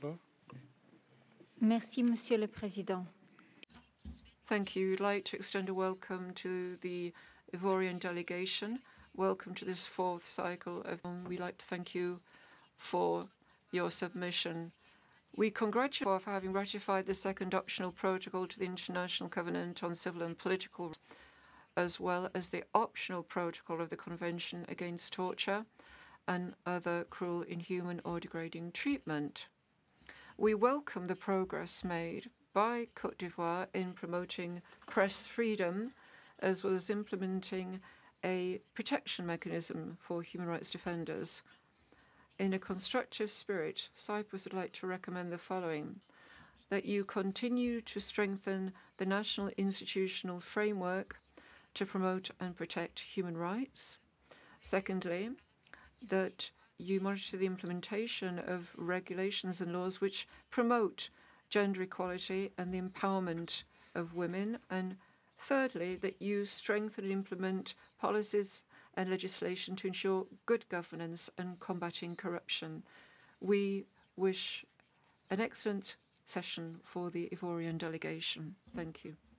Merci, Monsieur le Président. Thank you. We'd like to extend a welcome to the Ivorian delegation. Welcome to this fourth cycle of. We'd like to thank you for your submission. We congratulate you for having ratified the second optional protocol to the International Covenant on Civil and Political Rights, as well as the optional protocol of the Convention Against Torture and other cruel, inhuman, or degrading treatment. We welcome the progress made by Côte d'Ivoire in promoting press freedom, as well as implementing a protection mechanism for human rights defenders. In a constructive spirit, Cyprus would like to recommend the following: that you continue to strengthen the national institutional framework to promote and protect human rights. Secondly, that you monitor the implementation of regulations and laws which promote gender equality and the empowerment of women. And thirdly, that you strengthen and implement policies and legislation to ensure good governance and combating corruption. We wish an excellent session for the Ivorian delegation. Thank you.